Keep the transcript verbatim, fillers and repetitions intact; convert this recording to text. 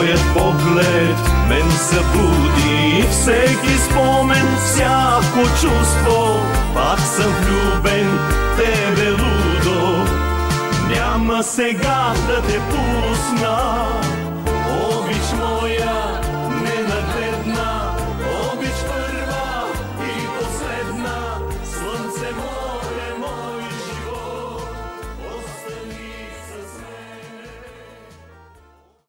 твоят поглед мен събуди всеки спомен, всяко чувство. Пак съм влюбен, тебе лудо, няма сега да те пусна.